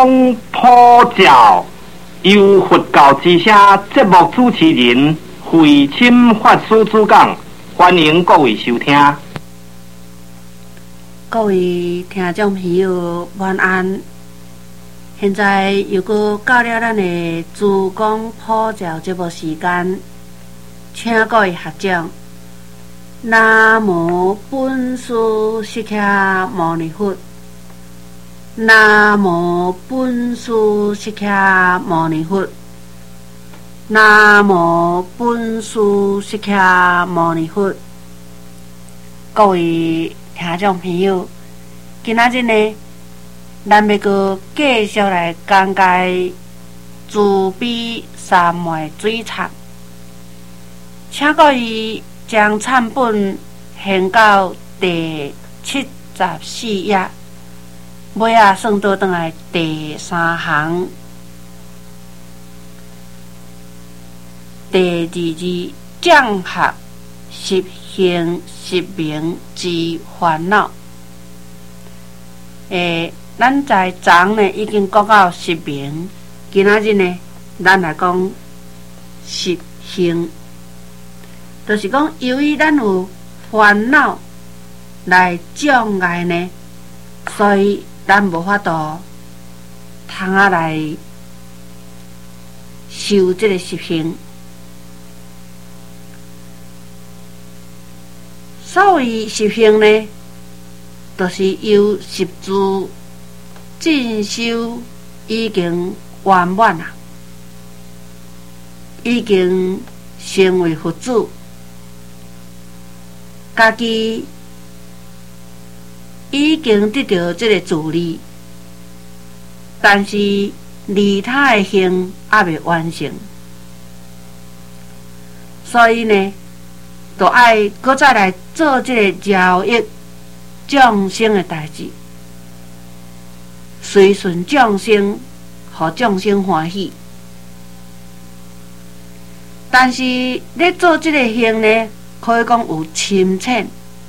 公普照，由佛教之声节目主持人慧清法师主讲，欢迎各位收听。 各位听众朋友，晚安。现在又搁到了咱的自讲普照节目时间，请各位学长。南无本师释迦牟尼佛。南无本师释迦牟尼佛。南无本师释迦牟尼佛。各位听众朋友，今仔日呢，咱要搁继续来讲解慈悲三昧水忏，请各位将忏本献到第74页，尾仔算倒转来第3行，第2字降合实行实名之烦恼。咱在昨呢已经讲到实名，今仔日呢，咱来讲实行。就是讲，由于咱有烦恼来障碍呢，所以咱无法度通来修这个实行。所谓实行呢，就是由十住进修已经圆满啦，已经成为佛子。家己已经得到这个自利，但是利他的行还未完成，所以呢，就爱搁再来做这个饶益众生的代志，随顺众生，互众生欢喜。但是咧做这个行呢，可以讲有深浅，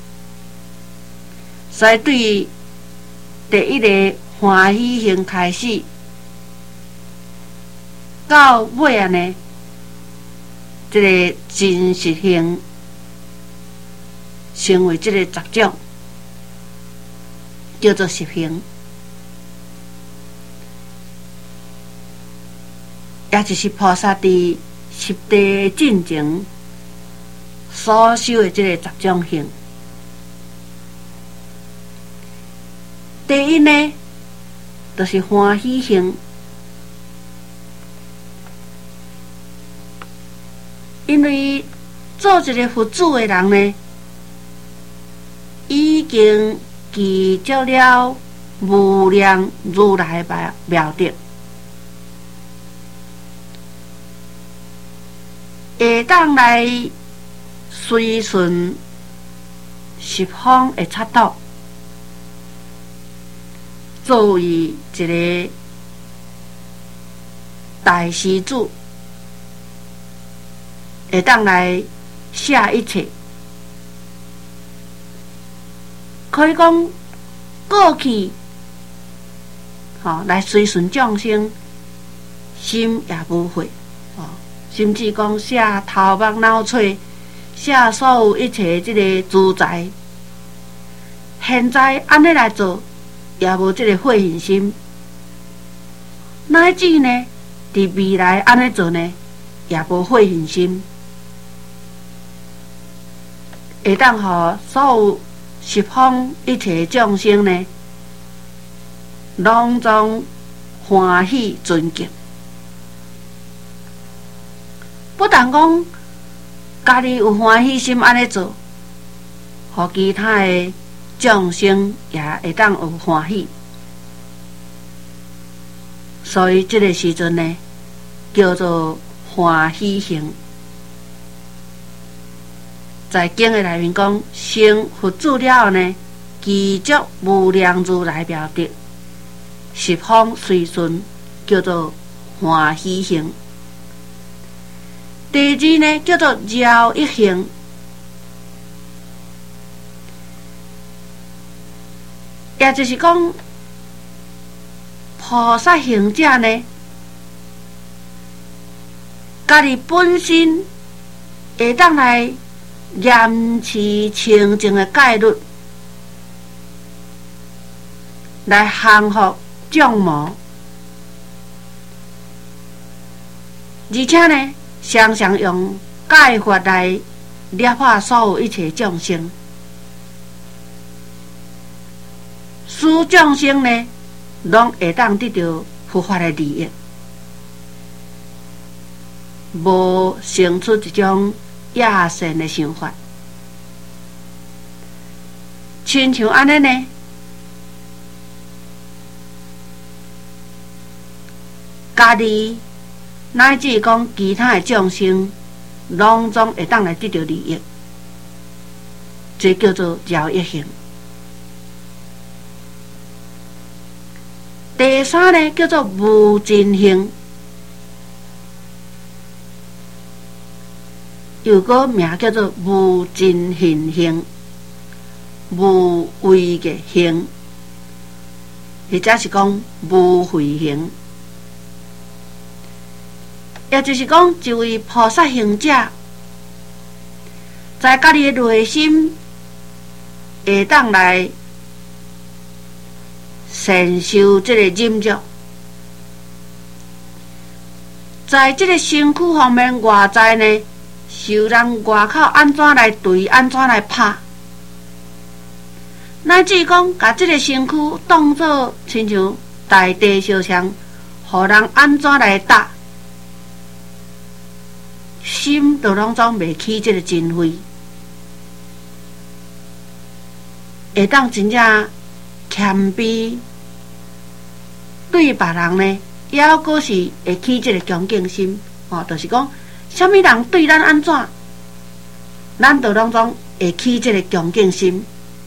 所以对第一个欢喜行开始，到尾啊呢，这个真实行成为这个10种，叫做实行，也就是菩萨伫十地进前所修的这个10种行。第一呢，就是欢喜行，因为做一个佛子的人呢，已经记住了无量如来的妙德，会当来随顺十方的插导，作为一个大施主，会当来写一切。可以讲过去，来随顺众生，心也无悔，甚至讲写头目脑髓，写所有一切这个资财，现在安尼来做，也无这个悔恨心。乃至呢，伫未来安尼做呢，也无悔恨心，会当互所有十方一切众生呢，拢总欢喜尊敬。不但讲家己有欢喜心安尼做，互其他的众生也会当有欢喜。所以这个时阵呢，叫做欢喜行。在经的内面讲，成佛子了后呢，具足无量如来妙德，十方随顺，叫做欢喜行。第二呢，叫做饶益行。也就是讲， 菩萨行者呢，家己本身会当来严持清净的戒律，来降伏障魔，而且呢，常常用戒法来掠化所有一切众生，使众生呢，拢会当得到佛法的利益，无生出一种野善的想法。亲像安尼呢，家己乃至讲其他的众生，拢总会当来得到利益，这叫做饶益行。第三呢，叫做无尽行，又个名叫做无尽行行，无为嘅行，或者是讲无悔行。也就是讲，一位菩萨行者，在家己的内心会当来承受这个忍辱，在这个身躯方面外在呢，受人外口安怎来对，安怎来拍，乃至讲把这个身躯当作亲像大地小强，互人安怎来打。心都拢总袂起这个真慧，会当真正谦卑，对别人呢，也个是会起这个恭敬心。就是讲，什么人对咱安怎，咱都拢总会起这个恭敬心，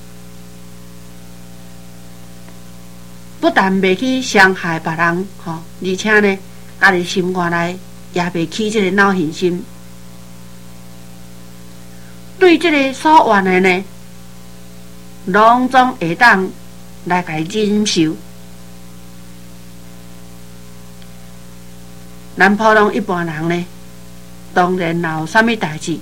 不但袂去伤害别人，而且呢，家己心肝内也袂起这个恼恨心。对这个所愿的呢，拢总会当来甲伊忍受。咱普通一般人呢，当然若有啥物代志，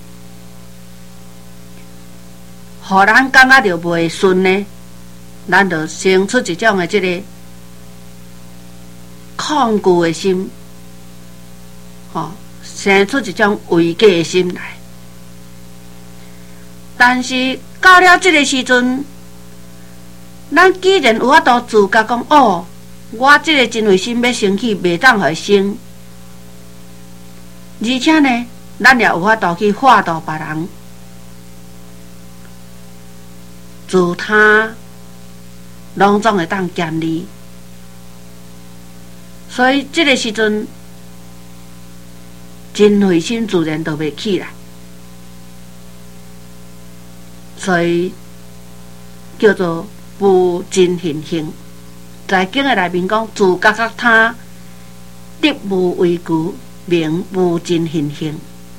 互咱感觉着袂顺呢，咱就生出一种的这个抗拒的心，生出一种畏惧的心来。但是到了这个时阵，咱既然有法度自觉讲，我这个真慧心要生起，袂当互生，而且呢，咱也有法度去化度别人，自他拢总会当建立。所以这个时阵，真慧心自然就袂起来。所以叫做无尽行行，在经的内面讲，自觉觉他，得无畏惧，名无尽行行。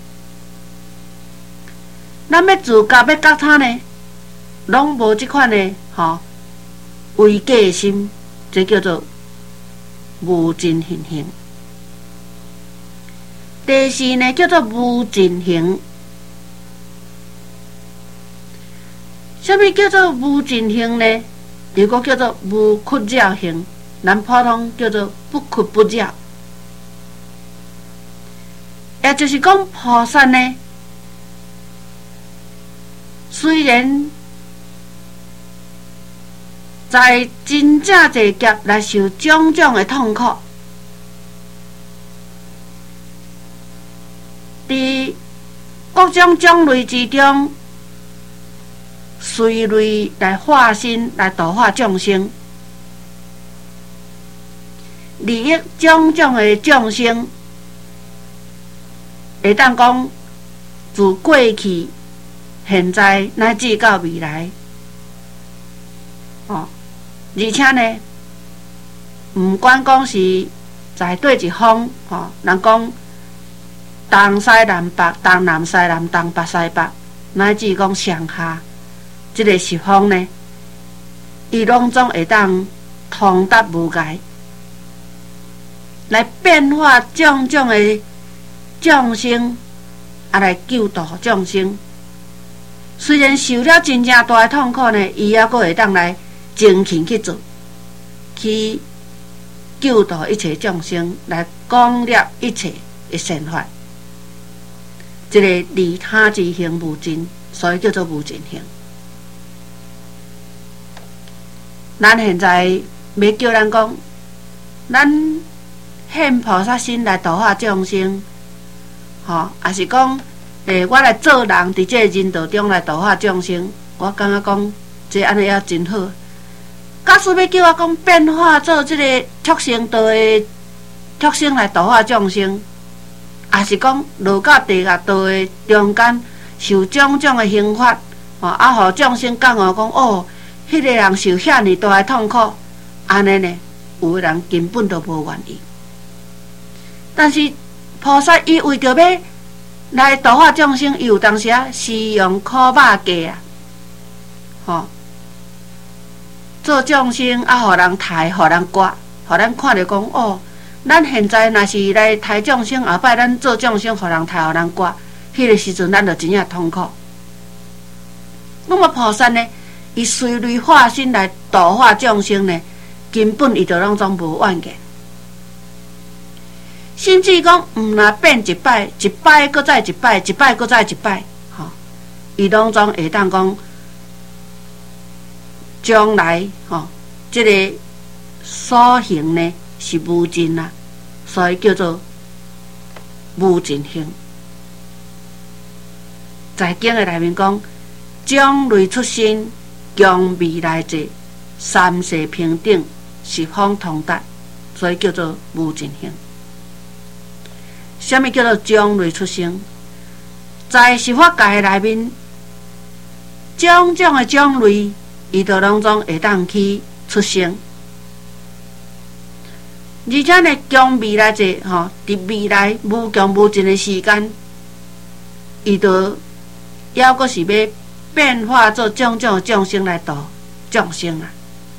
咱要自觉要觉他呢，拢无这款呢，畏惧的心，这叫做无尽行行。第四呢，叫做无尽行。什么叫做无尽行呢？如果叫做无屈扰行，咱普通叫做不屈不扰。也就是讲，菩萨呢，虽然在真正济劫来受种种的痛苦，伫各种种类之中，随类来化身来度化众生，利益种种的众生，会当讲自过去、现在乃至到未来，而且呢，毋管讲是在对一方，人讲东西南北、东南西南、东北西北，乃至讲上下。这个十方呢，伊拢总会当通达无碍， 来变化种种的众生，来救度众生。虽然受了真正大的痛苦呢，伊还阁会当来精勤去做，去救度一切众生，来广摄一切的善法。这个利他之行无尽，所以叫做无尽行。咱现在要叫咱讲，咱现菩萨心来度化众生，也是讲，我来做人，伫这个人道中来度化众生，我感觉讲，这安尼也真好。假使要叫我讲变化做这个畜生道的畜生来度化众生，也是讲落到地狱道的中间，受种种的刑罚，互众生感觉讲哦，迄个人受遐尼大的痛苦，安尼呢，有的人根本都无愿意。但是菩萨伊为着要来度化众生，伊有当时是用苦肉计做众生互人抬，互人刮，互咱看着讲哦，咱现在若是来抬众生，后摆咱做众生，互人抬，互人刮，迄个时阵咱就真正痛苦。那么菩萨呢，伊随类化身来度化众生呢，根本伊就拢总无怨言。甚至讲，若变一摆，一摆搁再一摆，一摆搁再一摆，伊拢总会当讲，将来这个所行呢是无尽啊，所以叫做无尽行。在经的内面讲，将类出生，强未来者，三世平等，十方通达，所以叫做无尽行。什么叫做将类出生？在十法界内面，种种的种类，伊都拢总会当去出生。而且呢，将未来者伫未来无穷无尽的时间，伊都还阁是要变化做种种的众生来度众生啊！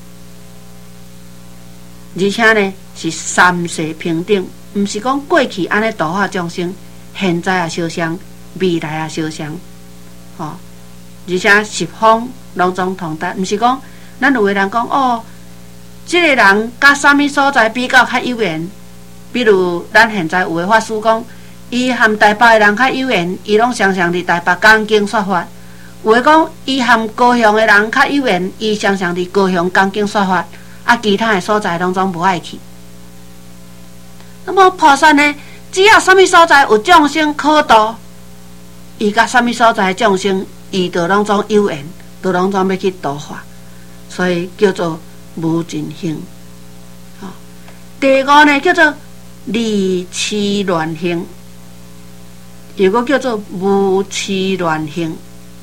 而且呢，是三世平等。毋是讲过去安尼度化众生，现在也相像，未来也相像，而且十方拢总同达。毋是讲咱有个人讲哦，这个人甲啥物所在比较较有缘，比如咱现在有个法师讲，伊含台北的人较有缘，伊拢常常伫台北讲经说法；有个讲伊含高雄的人较有缘，伊常常伫高雄讲经说法，其他的所在拢总无爱去。那么菩萨呢，只要什么所在有众生可度，伊甲什么所在众生，伊就拢总有缘，就拢总要去度化，所以叫做无尽行。第五呢，叫做离痴乱行，又个叫做无痴乱行，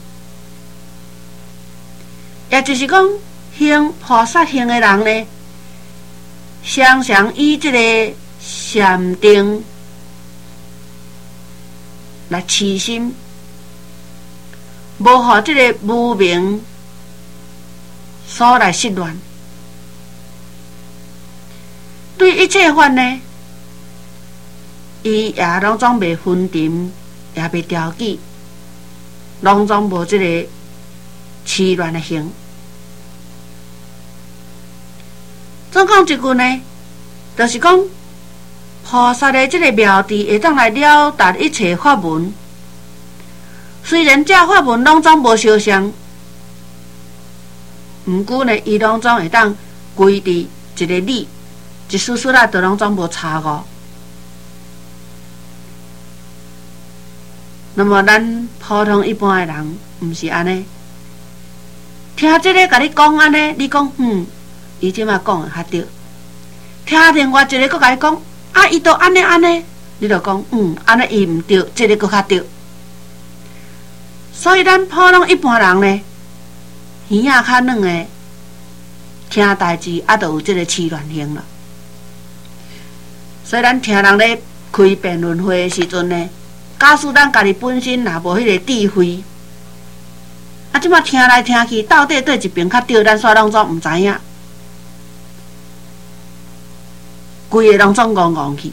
也就是讲，行菩萨行的人呢，常常以这个禅定来起心，无互这个无明所来失乱。对一切法呢，伊也拢总袂分沉，也袂调剂，拢总无这个痴乱的行。总讲一句呢，就是讲菩萨的这个妙智会当来了达一切法门。虽然这法门拢总无相像，毋过呢，伊拢总会当归伫一个理，一丝丝啊，都拢总无差误。那么咱普通一般的人，毋是安尼。听这个甲你讲安尼，你讲伊即马讲的较对。听另外一个佫甲你讲，伊都安尼安尼，你就讲安尼伊毋对，这个佫较对。所以咱普通一般人呢，耳仔较软的，听代志就有这个痴乱行了。所以咱听人咧开辩论会的时阵呢，假使咱家己本身若无迄个智慧，即马听来听去，到底对一边较对，咱煞拢总毋知影。 规个拢总戆戆去。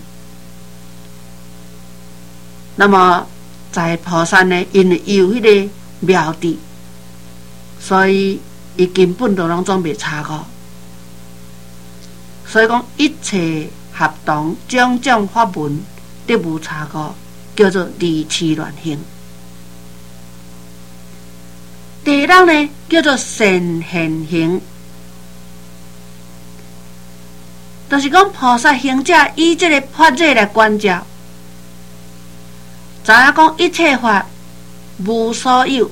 那么在菩萨呢，因为有迄个妙智，所以伊根本都拢总袂差误。所以讲一切合同种种法门得无差误，叫做离痴乱行。第二人呢，叫做善现行，就是讲菩萨行者以这个法界来观照，知影讲一切法无所有，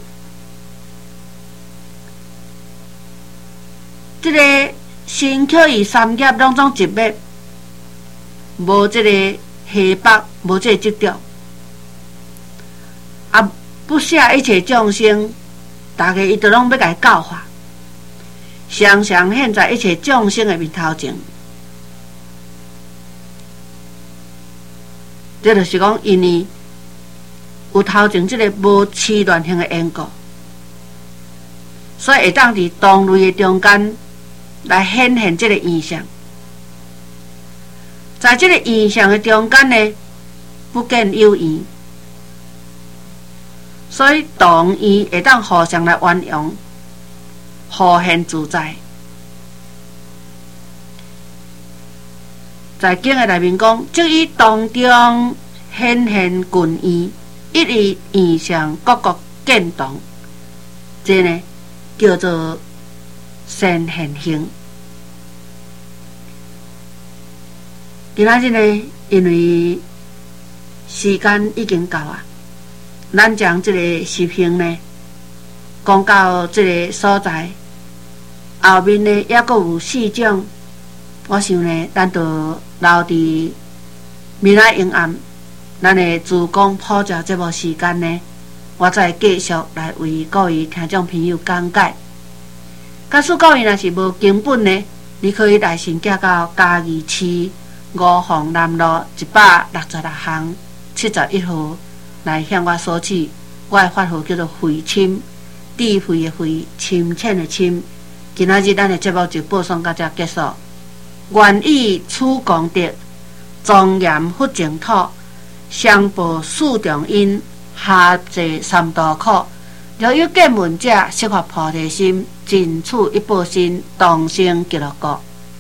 这个身口意三业拢总一灭，无这个黑白，无这个执着，啊，不舍一切众生。大家伊都拢要甲伊教化，常常现在一切众生的面头前。这就是讲，因为有头前这个无痴乱性的缘故，所以会当伫同类的中间来显现这个现象。在这个现象的中间呢，不见有缘。所以同意会当互相来运用，互现自在。在经的内面讲，即以当中显现群异，一义现象各各见同，这呢叫做善现行。今仔日呢，因为时间已经到啊。咱将这个视频呢讲到这个所在，后面呢也阁有4种，我想呢，咱就留伫明仔阴暗，咱的自讲普教节目时间呢，我再继续来为各位听众朋友讲解。假使各位若是无经本呢，你可以来信寄到嘉义市5凤南路166巷71号。来向我索取，我的法号叫做慧深，智慧的慧，深浅的深。今仔日咱的节目就播送到这结束。愿以此功德，庄严佛净土，上报四重因，下济三途苦。若有见闻者，悉发菩提心，尽此一报身，同生极乐国。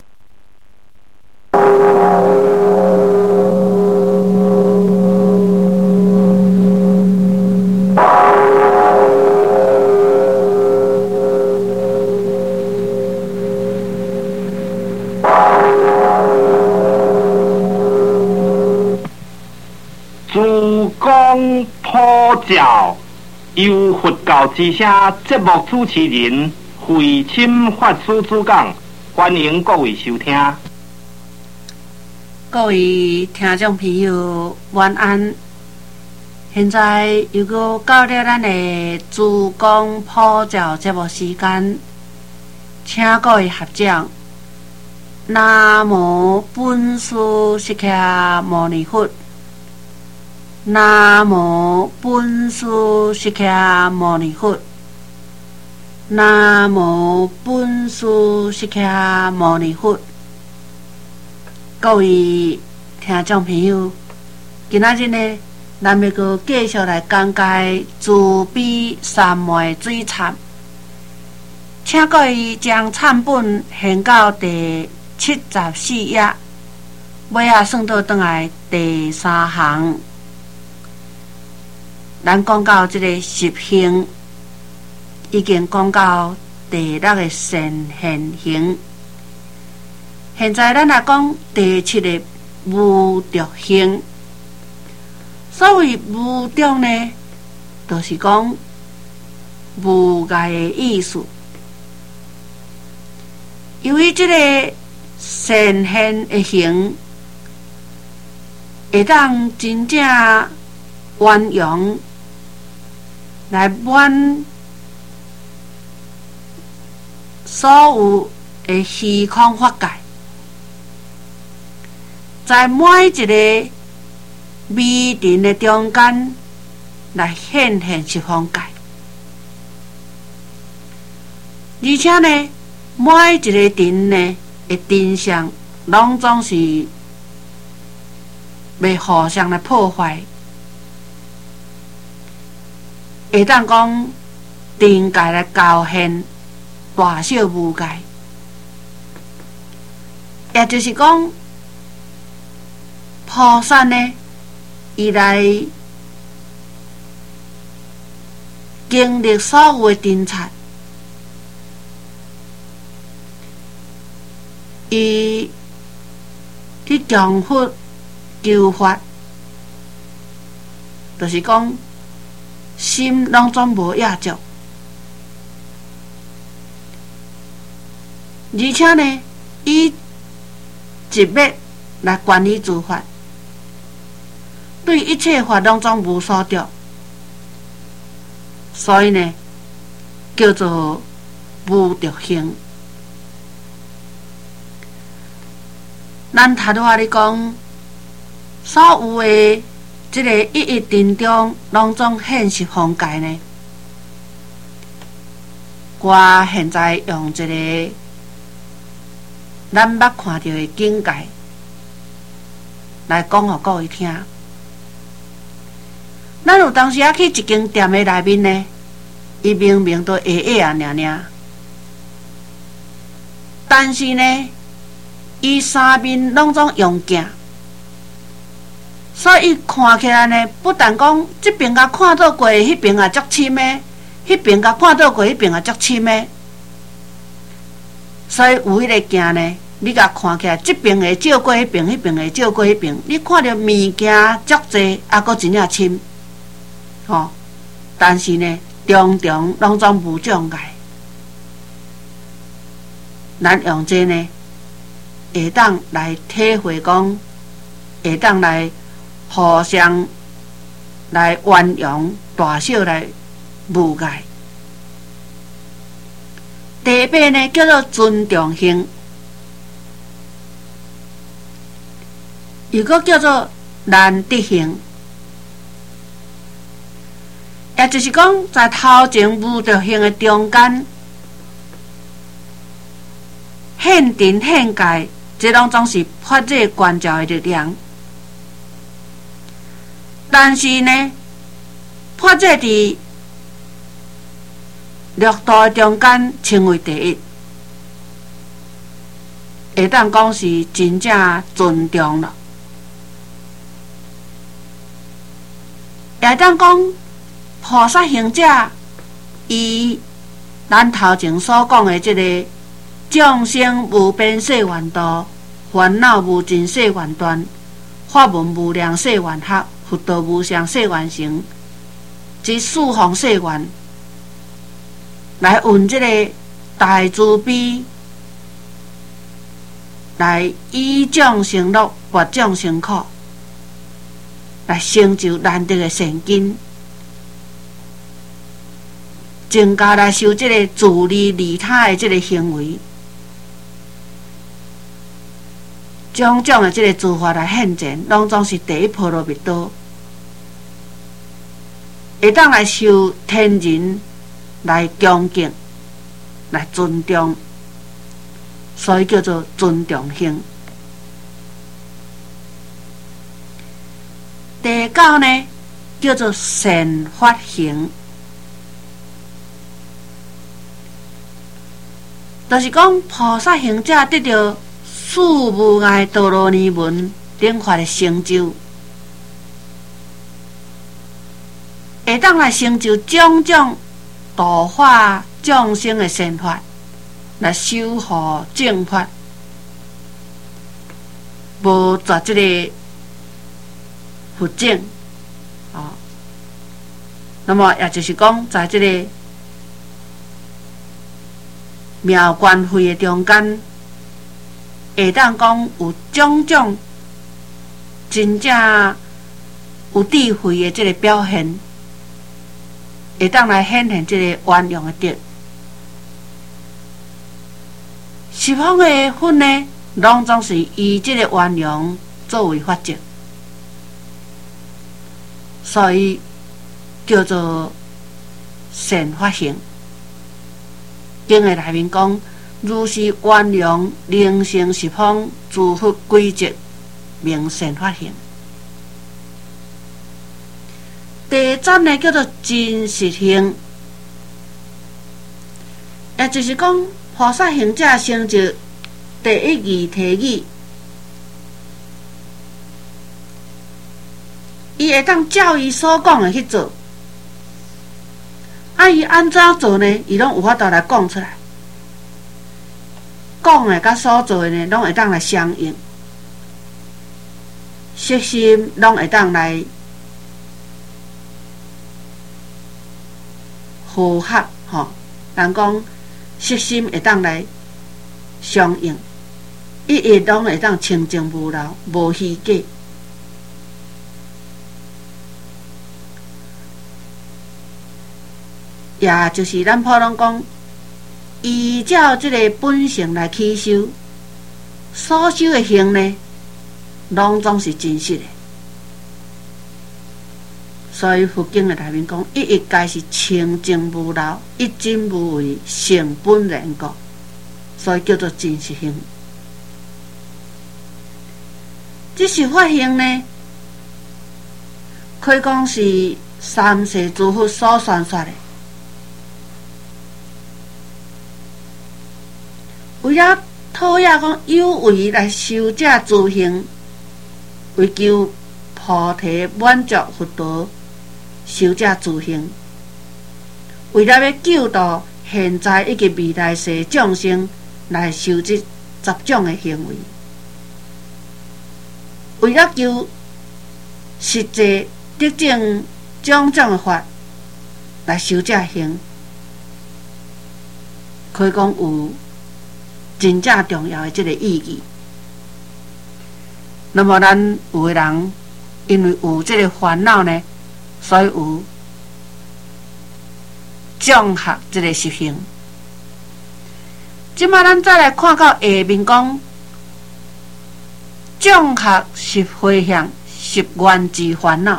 普教由佛教之声节目主持人慧深法师主讲，欢迎各位收听。 各位听众朋友，晚安。现在又到了咱的自讲普教节目时间，请各位合掌。南无本师释迦牟尼佛。南无本师释迦牟尼佛。南无本师释迦牟尼佛。各位听众朋友，今仔日呢，咱要阁继续来讲解慈悲三昧水忏，请各位将忏本献到第74页，尾仔算倒转来第3行。咱讲到这个十行，已经讲到第6个善现行。现在咱来讲第7个无着行。所谓无着呢，就是讲无碍的意思。由于这个善现的行，会当真正运用来满所有的虚空法界，在每一个微尘的中间来显现十方界，而且呢，每一个尘呢的真相，拢总是袂互相来破坏，会当讲定界来教现大小无界，也就是讲菩萨呢，伊来经历所有的侦察，伊去强佛求法，就是讲心拢总无压足，而且呢，伊一脉来管理诸法，对一切法拢总无所着，所以呢，叫做无着行。咱头拄仔咧讲，所有的即个一一定中，拢总现实方界呢。我现在用一个咱捌看到的境界来讲互各位听。咱有当时啊去一间店的内面呢，伊明明都会啊尔尔，但是呢，伊三面拢总用镜，所以伊看起来呢，不但讲这边甲看到过，迄边也足深的，迄边甲看到过，迄边也足深的，所以有迄个镜呢，你甲看起来，这边会照过迄边，迄边会照过迄边，你看到物件足济，还佫真正深，吼。但是呢，重重拢总无障碍，咱用这呢，会当来体会讲，会当来互相来圆融大小来无碍。第一遍呢叫做尊重行，又搁叫做难得行，也就是讲在头前无着行的中间，现定现界，这拢总是发这观照的力量。但是呢，发这伫六道中间称为第一，会当讲是真正尊重了。也会当讲菩萨行者，伊咱头前所讲的这个众生无边誓愿度，烦恼无尽誓愿断，法门无量誓愿学，佛道无上誓愿成，即四方誓愿，来运这个大慈悲，来以众生乐，拔众生苦，来成就难得的善根，增加来修这个自利利他的这个行为，种种的这个诸法来现前，拢总是第一波罗蜜多，会当来修天人，来恭敬，来尊重，所以叫做尊重行。第九呢，叫做善法行，就是讲菩萨行者得到四无碍道罗尼门等法的成就，会当来成就种种度化众生的善法，来修护正法，无绝这个佛正那么也就是讲，在这个妙观会的中间，会当讲有种种真正有智慧的这个表现，会当来显现这个圆融的德。十方的佛呢，拢总是以这个圆融作为法则，所以叫做善法行。经的内面讲，如是圆融灵性十方诸佛规则，名善法行。 第站呢叫做真实行，也就是讲菩萨行者成就第一义体义，伊会当照伊所讲的去做，伊安怎做呢？伊拢有法度来讲出来，讲的甲所做的呢，拢会当来相应，悉心拢会当来符合吼。人讲悉心会当来相应，一一拢会当清净无漏，无虚假。也就是咱普通讲，依照这个本性来起修，所修的行呢，拢总是真实的。所以佛经的内面讲，一一皆是清净无漏，一真无为，成本然故，所以叫做真实行。这十法行呢，可以讲是三世诸佛所宣说的。为了讨厌讲有为来修这诸行，为求菩提满足佛陀修这诸行，为了要救度现在以及未来世众生来修这10种的行为，为了求实际得证种种的法来修这行，可以讲有真正重要的这个意义。那么咱有的人因为有这个烦恼呢，所以有障学这个实行。即马咱再来看到下面讲，障学是回向，是源自烦恼。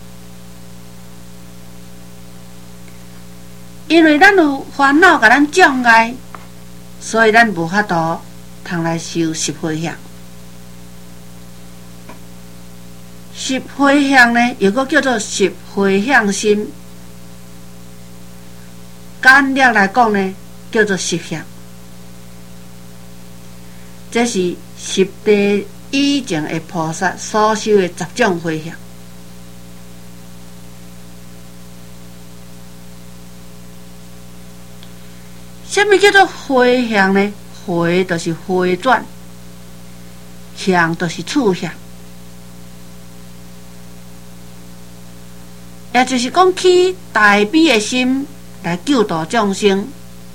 因为咱有烦恼甲咱障碍，所以咱无法度通来修十回向。十回向呢，又搁叫做十回向心。简略来讲呢，叫做十向。这是十地以前的菩萨所修的10种回向。什么叫做回向呢？回就是回转，向就是处向，也就是讲起大悲的心来救度众生，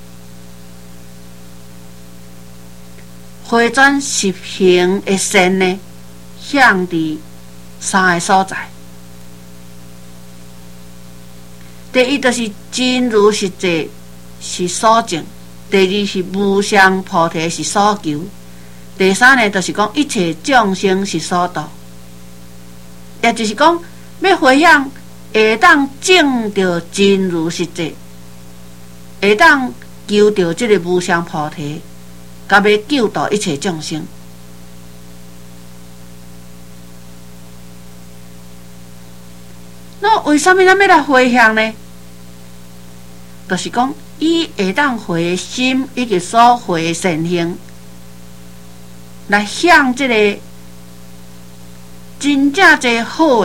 回转十行的善呢，向伫3个所在。第一就是真如实际是所证，第二是无上菩提是所求，第三呢就是讲一切众生是所度，也就是讲要回向会当证到真如实际，会当求到这个无上菩提，甲要救度一切众生。那为什么咱要来回向呢？就是讲伊会当回心以及所回善行，来向这个真正最好的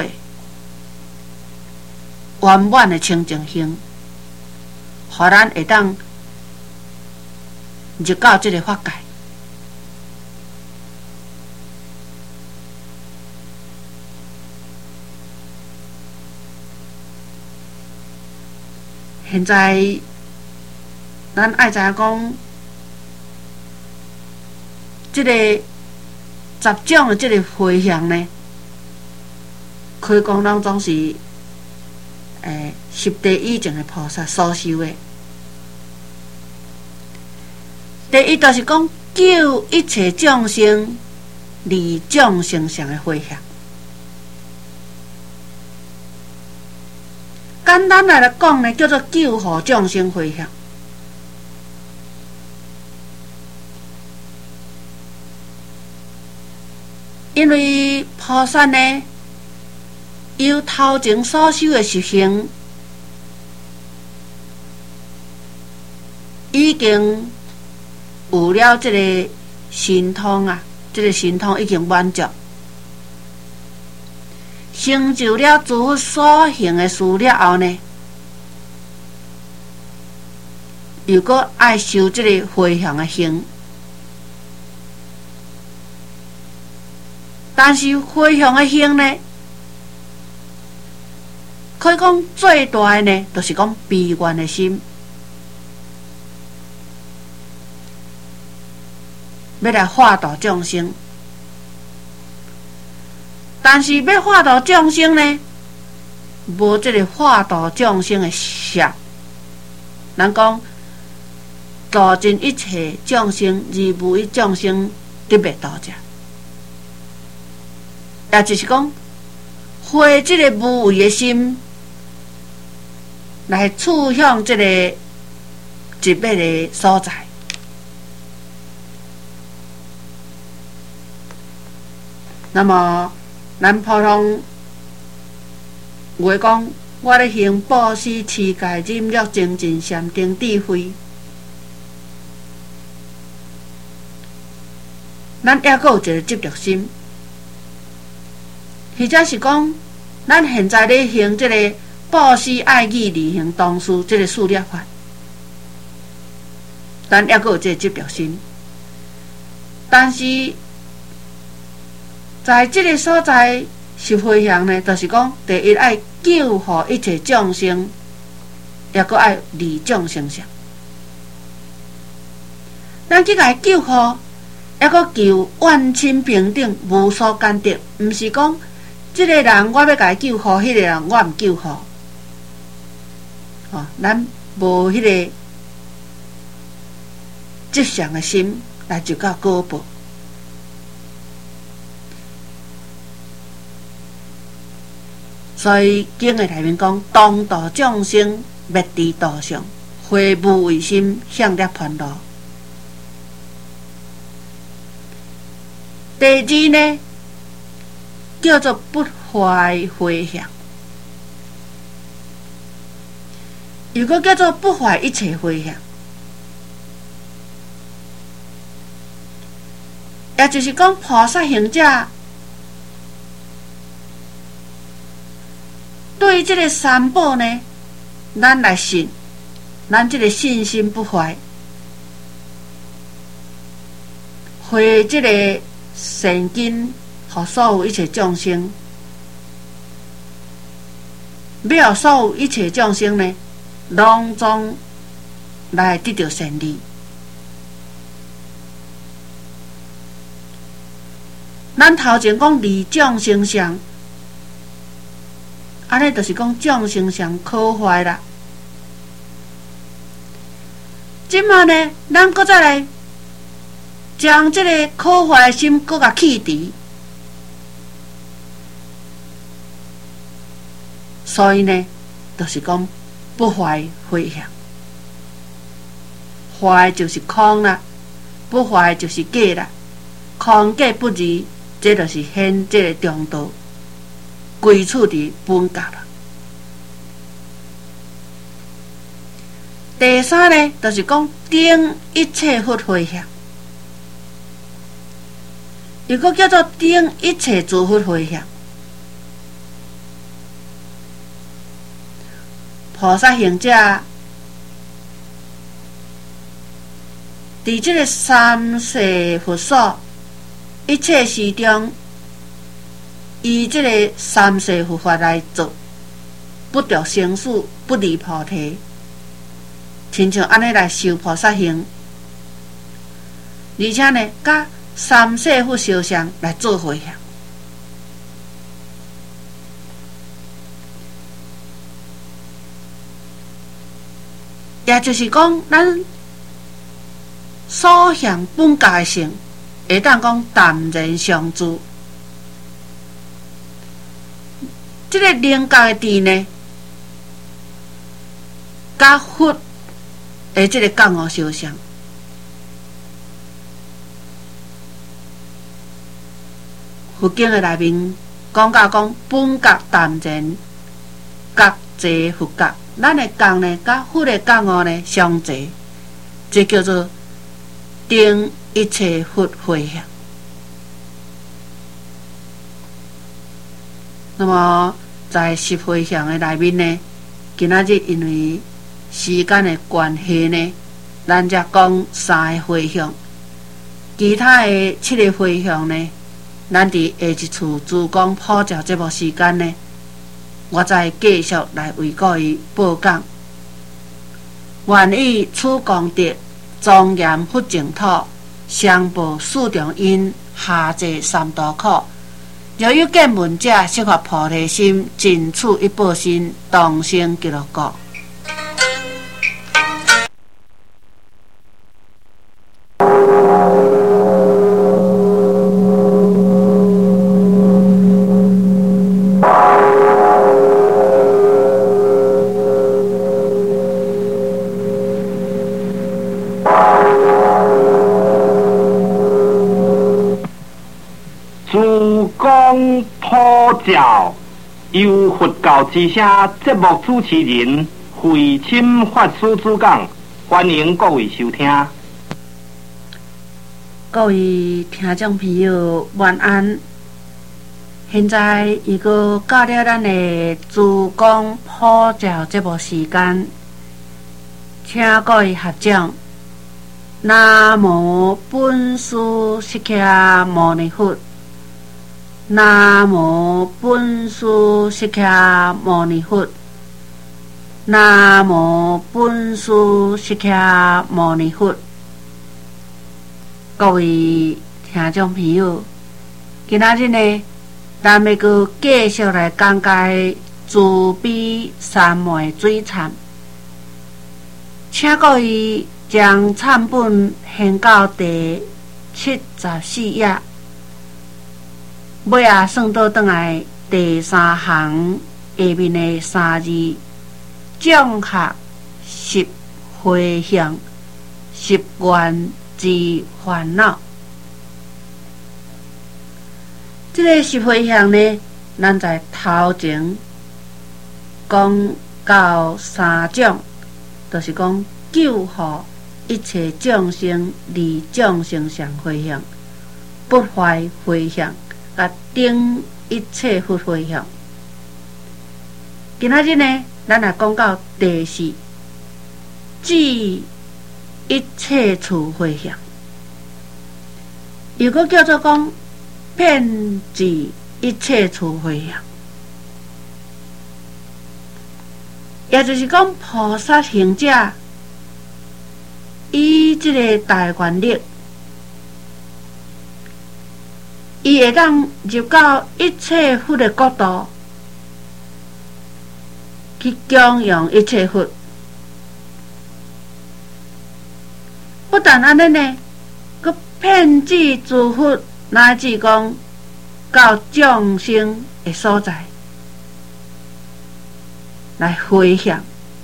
圆满的清净行，互咱会当入到这个法界。现在咱爱知影讲，这个10种的这个回向呢，可以讲拢总是十地以前的菩萨所修的。第一就是讲救一切众生离众生相的回向。简单来讲呢，叫做救护众生回向。因为菩萨呢， 由头前所修的习行，已经有了这个神通啊，这个神通已经满足，成就了诸佛所行的事了后呢，又搁爱修这个回向的行。但是回向的行呢，可以讲最大的呢，就是讲悲愿的心，要来化度众生。但是要化度众生呢，无这个化度众生的摄。人讲度尽一切众生，而无一众生得未度者。也就是讲，花这个无为的心来处向这个一笔的所在。那么，咱普通话讲，我咧行布施、持戒、忍辱、精进、禅定、智慧，咱还阁有一个执着心。或者是讲，咱现在咧行这个布施、爱语、利行、同事这个事业法，咱还阁有这个执着心。但是，在这个所在是回向呢，就是讲，第一爱救护一切众生，也阁爱利众生相。咱去甲伊救护，还阁求万亲平等，无所间得，毋是讲。这个人我要甲伊救护，迄个人我毋救护。咱无迄个吉祥的心来就到果报。所以经的内面讲，当度众生，灭伫道上，回无为心，向涅槃路。第二呢，叫做不坏回向，如果叫做不坏一切回向，也就是讲菩萨行者对于这个三宝呢，咱来信，咱这个信心不坏，回这个善根。互所有一切众生，要所有一切众生呢，拢总来得到善利。咱头前讲利众生相，安尼就是讲众生相可坏啦。即马呢，咱搁再来将这个可坏的心搁甲去除。所以呢，就是讲不坏回向，坏就是空啦，不坏就是假啦，空假不二，这就是显这个中道，归处伫本觉啦。第三呢，就是讲顶一切佛回向，又搁叫做顶一切诸佛回向。菩萨行者伫这个三世佛所一切时中，以这个三世佛法来做，不着生死，不离菩提，亲像安尼来修菩萨行，而且呢，甲三世佛相像来做回向。也就是讲，咱所向本觉的性，会当讲淡然相助。这个灵觉的智呢，甲佛的这个觉悟相像。佛经的内面讲到讲本觉淡然，觉济佛觉，咱的觉呢，甲佛的觉悟呢相济，这叫做定一切佛回向。那么在十回向的内面呢，今仔日因为时间的关系呢，咱才讲3个回向，其他的7个回向呢，咱伫下一次主讲普照节目时间呢，我再继续来为各位报讲。愿以此功德庄严佛净土，上报四重因，下济三途苦。若有见闻者，悉发菩提心，尽此一报身，同生极乐国。 普照由佛教之声节目主持人慧钦法师主讲，欢迎各位收听。 各位听众朋友，晚安。现在又搁到了咱的主讲普照节目时间，请各位合掌。南无本师释迦牟尼佛。南无本师释迦牟尼佛。南无本师释迦牟尼佛。各位听众朋友，今仔日呢，咱要搁继续来讲解慈悲三昧水忏，请各位将忏本掀到第74页。尾啊，算倒转来第3行下面的3字：众学十回向，十愿之烦恼。这个十回向呢，咱在头前讲到3种，就是讲救护一切众生，离众生相回向，不坏回向。甲顶一切佛回向。今仔日呢，咱来讲到第4，治一切处回向，又搁叫做讲遍治一切处回向，也就是讲菩萨行者以这个大愿力。伊会当入到一切佛的国度，去供养一切佛。不但安尼呢，佮遍至诸佛，乃至讲到众生的所在来回向，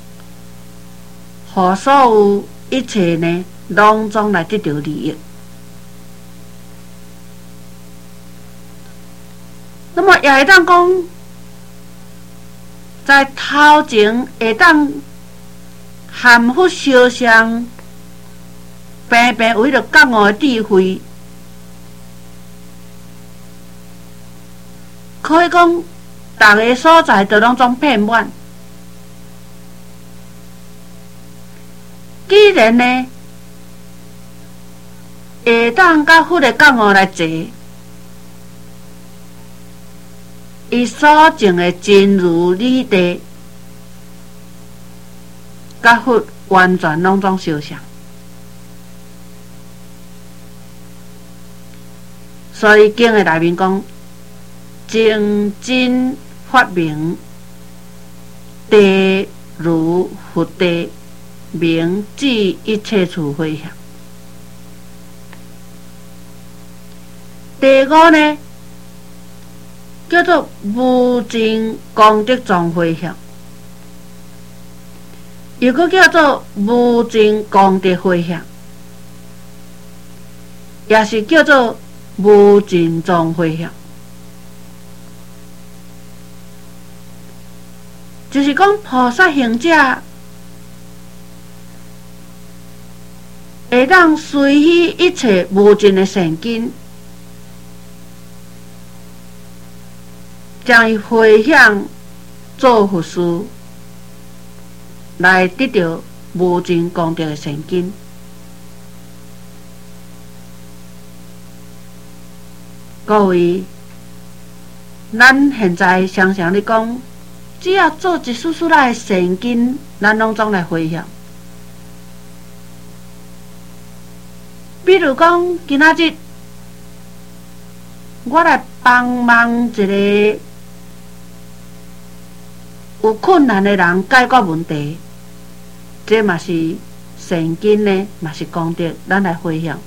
互所有一切呢，拢总来得到利益。那么也会当讲，在头前会当含佛烧香，平平为了觉悟的智慧，可以讲，逐个所在都拢总遍满。既然呢，会当甲佛的觉悟来坐。伊所种的真如理地，甲佛完全拢总相像。所以经的内面讲，正真发明，地如佛地，明治一切处回向。第5呢，叫做无尽功德庄回向，又搁叫做无尽功德回向，也是叫做无尽庄回向。 就是讲菩萨行者会当随喜一切无尽的善根，将伊回向做佛事，来得到无尽功德的善根。各位，咱现在常常咧讲，只要做一丝丝仔的善根，咱拢总来回向。比如讲，今仔日我来帮忙一个有困难的人解决问题，这嘛是善根呢，嘛是功德，咱来回向。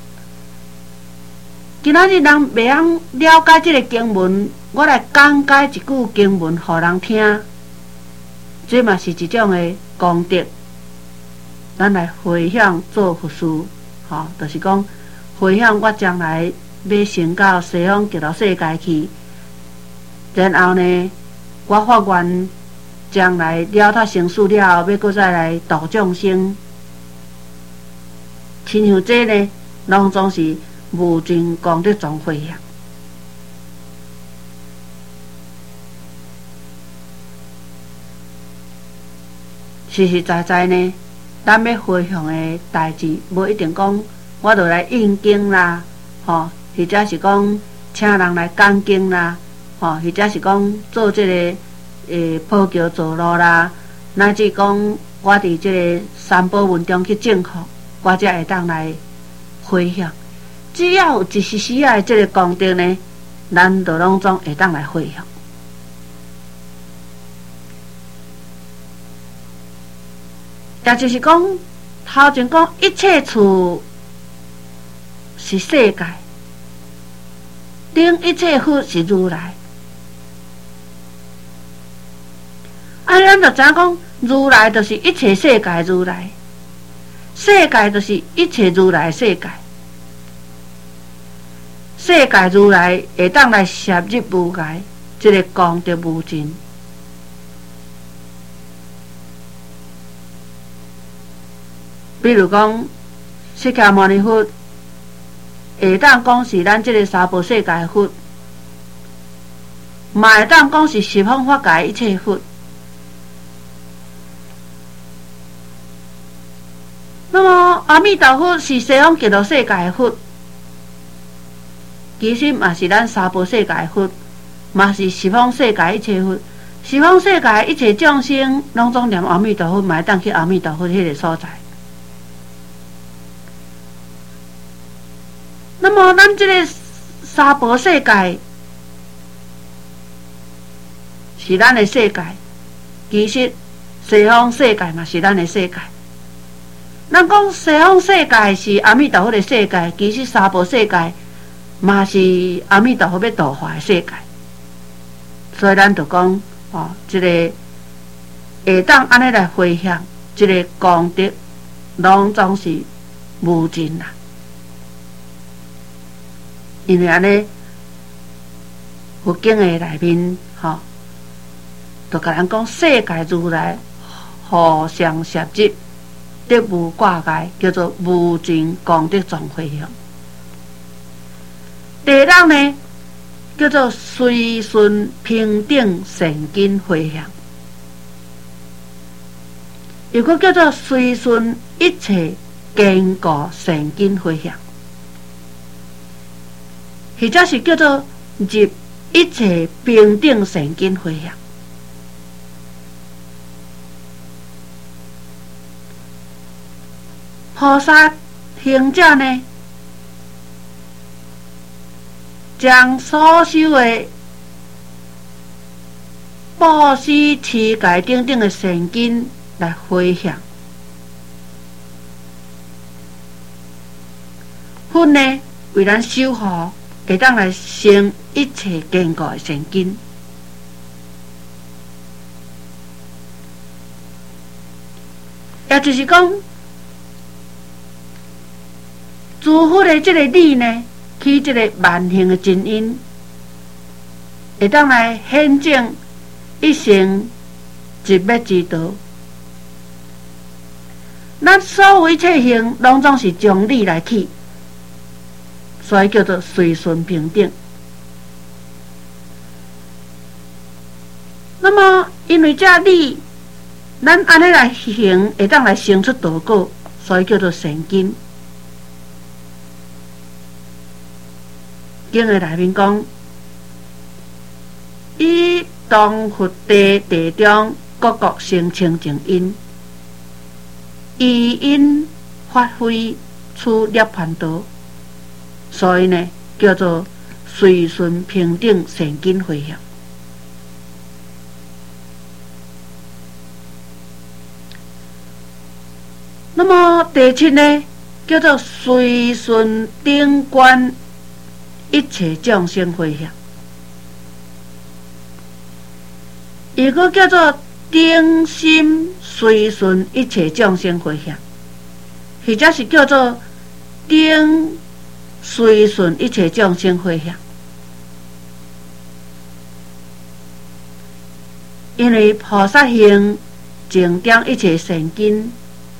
今仔日人袂晓了解这个经文，我来讲解一句经文，互人听，这嘛是一种的功德，咱来回向做佛事。就是讲回向我将来要升到西方极乐世界去，然后呢，我发愿将来了脱生死了后，要搁再来度众生。亲像这呢，拢总是无尽功德总回向。实实在在呢，咱要回向的代志，无一定讲我就来印经啦，或者是讲请人来讲经啦，或者是讲做这个普桥造路啦，乃至讲我伫这个三宝文中去种福，我才会当来回向。只要有一丝丝的这个功德呢，咱就拢总会当来回向。也就是讲，头前讲一切处是世界，顶一切佛是如来。咱就知影讲，如来就是一切世界如来，世界就是一切如来世界。世界如来会当来摄入无碍，这个功德无尽。比如讲，释迦牟尼佛会当讲是咱这个三宝世界的佛，嘛会当讲是十方法界一切佛。那么阿弥陀佛是西方极乐世界的佛，其实嘛是咱三宝世界的佛，嘛是十方世界一切佛。十方世界一切众生拢总念阿弥陀佛，嘛会当去阿弥陀佛迄个所在。那么，咱这个三宝世界是咱的世界，其实西方世界嘛是咱的世界。咱讲西方世界是阿弥陀佛的世界，其实三宝世界嘛是阿弥陀佛要度化的世界。所以咱就讲，这个会当安尼来回向，这个功德拢总是无尽啦。因为安尼，佛经的内面，就甲咱讲世界如来互相摄入，得无挂碍，叫做无尽功德总回向。第二呢，叫做随顺平等善根回向，又搁叫做随顺一切坚固善根回向。或者是叫做入一切平等善根回向。菩萨行者呢，将所修的布施、持戒等等的善根来回向。佛呢，为咱守护。会当来生一切坚固的善根，也就是讲，诸佛的这个理呢，起这个万行的真因，会当来显证一生一灭之道。咱所有一切行，拢总是从理来起，所以叫做随顺平等。那么，因为这理，咱安尼来行，会当来生出道果，所以叫做善根。经的内面讲，以当佛地中各国生清净因，依因发挥出涅槃道，所以呢，叫做随顺平等善根回向。那么第七呢，叫做随顺顶观一切众生回向，又个叫做顶心随顺一切众生回向，或者是叫做顶随顺一切众生回向。因为菩萨行净点一切善根，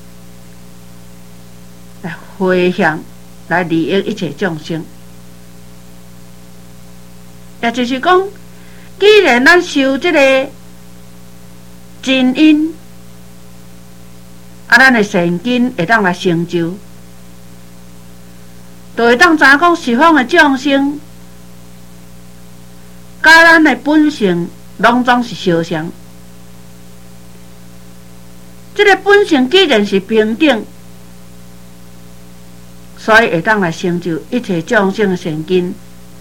来回向，来利益一切众生。也就是讲，既然咱修这个真因，咱的善根会当来成就，就会当知影讲十方的众生，甲咱的本性拢总是相像。这个本性既然是平等，所以会当来成就一切众生的善根，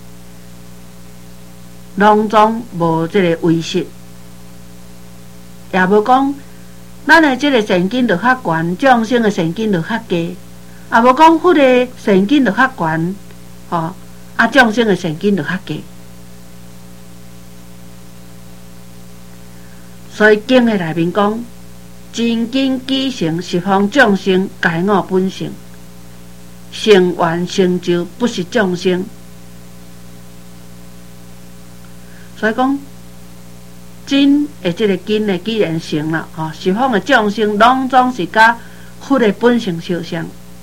拢总无这个威胁，也无讲咱的这个善根就较悬，众生的善根就较低，也无讲佛的善根就较悬，众生的善根就较低。所以经的内面讲，真根基成十方众生皆我本性，成缘成就不是众生。所以讲，真的这个根呢，既然成了，十方的众生拢总是甲佛的本性相像，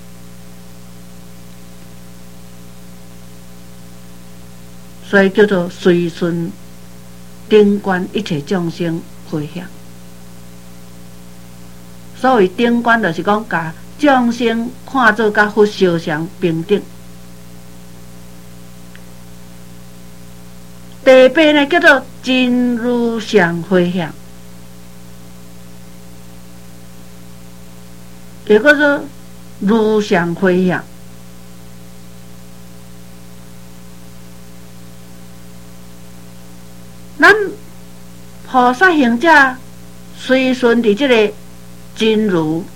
所以叫做随顺顶观一切众生回向。所谓顶观，就是讲甲众生看做甲佛相像平等。第八呢，叫做真如相回向，也叫做如相回向。咱菩萨行者随顺伫这个真如，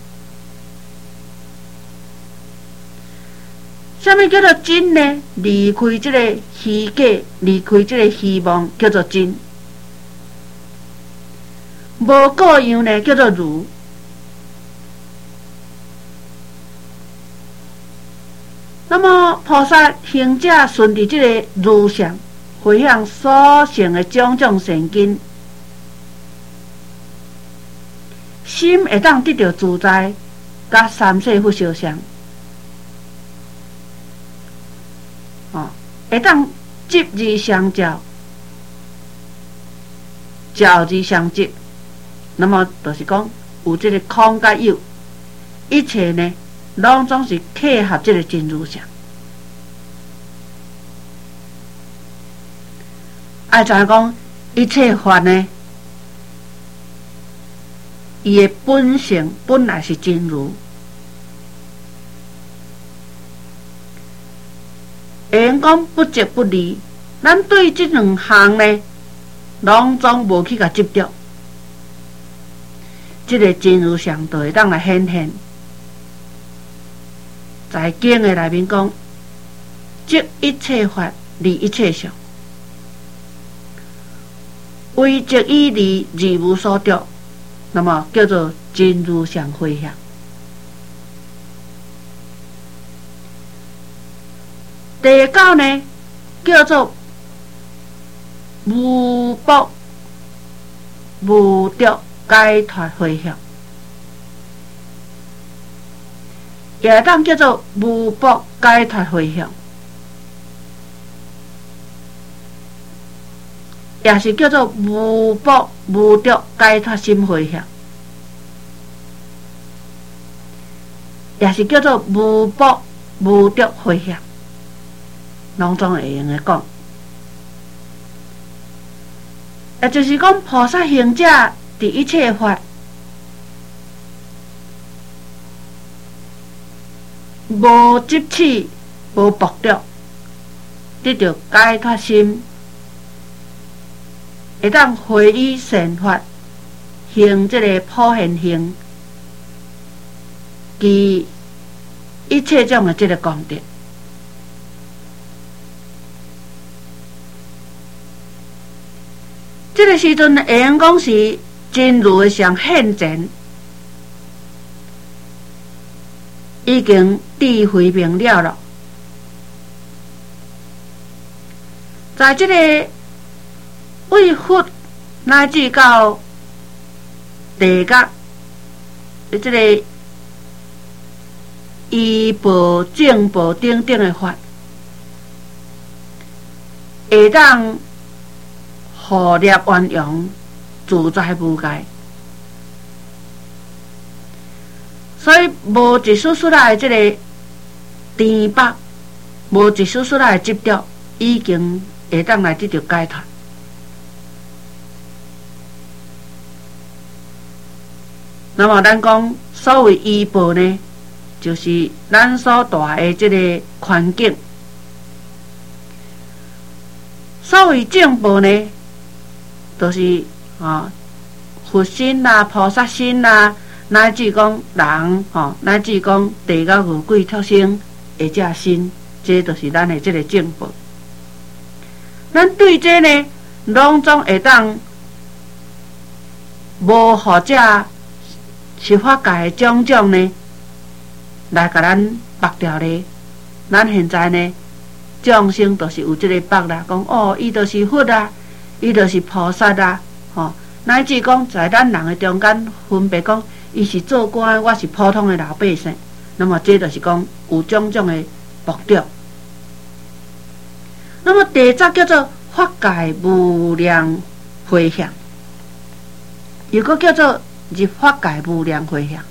什么叫做真呢？离开这个虚假，离开这个希望，叫做真。无各样呢，叫做如。那么菩萨行者顺伫这个如相回向所成的种种善根，心会当得到自在，甲三世佛相像。会当执而相照，照而相执，那么就是讲有这个空甲有，一切呢，拢总是契合这个真如相。爱知影讲一切法呢，伊的本性本来是真如。会用讲不即不离，咱对这两项呢，拢总无去甲执着，这个真如相就会当来显现。在经的内面讲，即一切法离一切相，为即以离而无所得，那么叫做真如相回向。第九呢，叫做无博无得解脱回向，也当叫做无薄解脱回向，也是叫做无薄无得解脱心回向，也是叫做无薄无得回向，拢总会用来讲。也就是讲，菩萨行者伫一切法，无执取，无剥夺，得到解脱心，会当回依善法，行这个普贤行，其一切种的这个功德。这个时阵，会用讲是真如的上现前，已经智慧明了了。在这个为佛乃至到地觉的这个医报、正报等等的法，会当护念圆融，自在无碍。所以无一丝丝来这个甜饱，无一丝丝来执着，已经会当来得到解脱。那么咱讲所谓医报呢，就是咱所住的这个环境；所谓正报呢，就是佛心啦、菩萨心啦，乃至讲人乃至讲地甲牛鬼畜生的这心，这就是咱的这个正报。咱对这呢，拢总会当无互这是法界的种种呢，来甲咱拔掉咧。咱现在呢，众生都是有这个拔啦，讲伊就是佛啊，伊就是菩萨啊，乃至讲在咱人的中间分别讲，伊是做官，我是普通的老百姓。那么这就是讲有种种的剥夺。那么第十叫做法界无量回向，又个叫做入法界无量回向。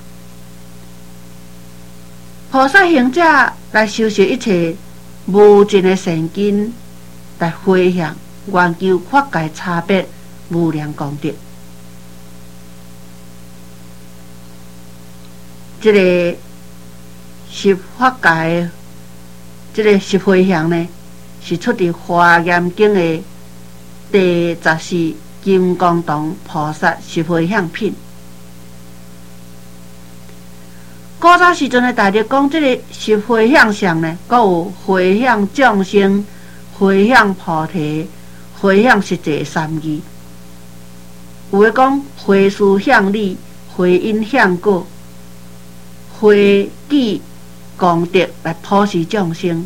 菩萨行者来修习一切无尽的善根，来回向愿求法界差别无量功德。这个是法界，这个是回向呢，是出自《华严经》的第14金刚幢菩萨是回向品。古早时阵的大德讲，这个是回向上呢，还有回向众生、回向菩提、回向实际三义。有的讲回事向理、回因向果、回记功德来普施众生，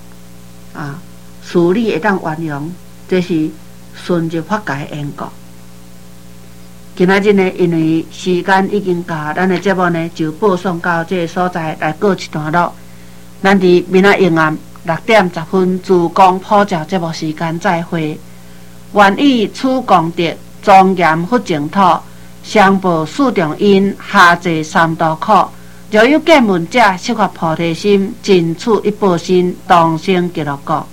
事理会当圆融，这是顺着法界的因果。今仔日呢，因为时间已经到，咱的节目呢就播送到这个所在来告一段落。咱伫明仔夜晚6点10分自讲普照节目时间再会。愿以此功德庄严佛净土，上报四重因，下济三途苦。若有见闻者，悉发菩提心，尽此一报身，同生极乐国。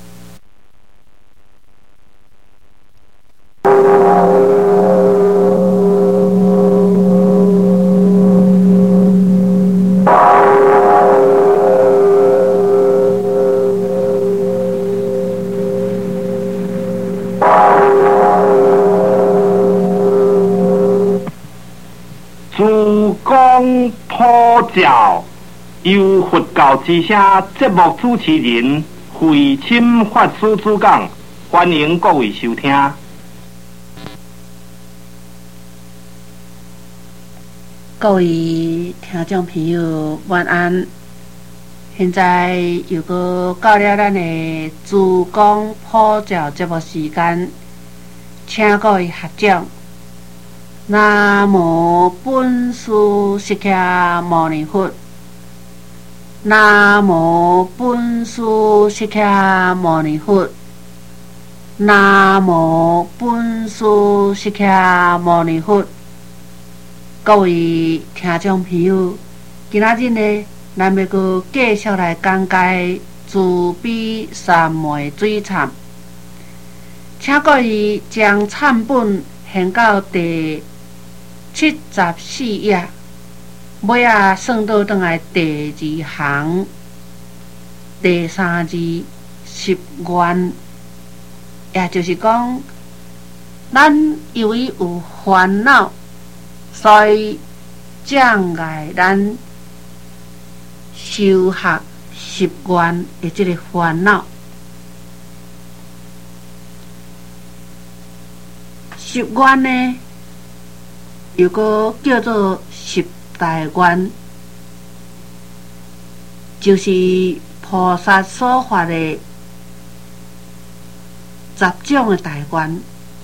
普照由佛教之声节目主持人慧钦法师主讲，欢迎各位收听。 各位听众朋友，晚安。现在又搁到了咱的自讲普照节目时间，请各位学长南无本师释迦牟尼佛。南无本师释迦牟尼佛。南无本师释迦牟尼佛。各位听众朋友，今仔日呢，咱要阁继续来讲解慈悲三昧水忏，请各位将忏本献到第74页，尾仔算倒转来第2行，第3字十愿，也就是讲，咱由于有烦恼，所以障碍咱修学十愿的这个烦恼。十愿呢，又个叫做十大愿，就是菩萨所发的10种的大愿。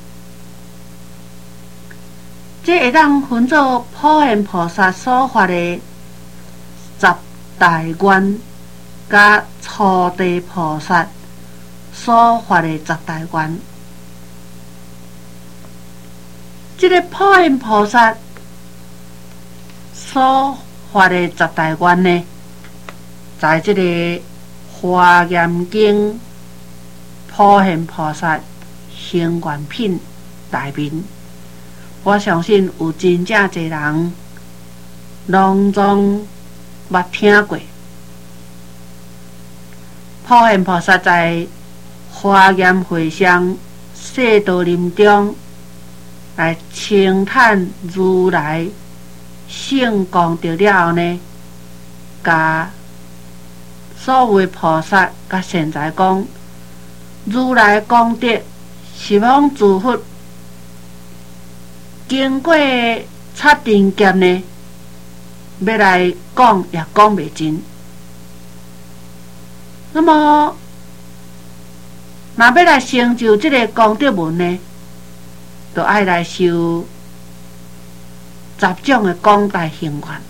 这会当分作普贤菩萨所发的10大愿，甲初地菩萨所发的10大愿。这个普贤菩萨所发的10大愿呢，在这个《华严经》普贤菩萨行愿品内面，我相信有真正侪人拢总捌听过。普贤菩萨在华严会上说道林中来称叹如来圣功德了后呢，甲所有菩萨甲善财讲，如来功德十方诸佛经过测定劫呢，要来讲也讲袂尽。那么，若要来成就这个功德文呢，就爱来修10种的广大行愿。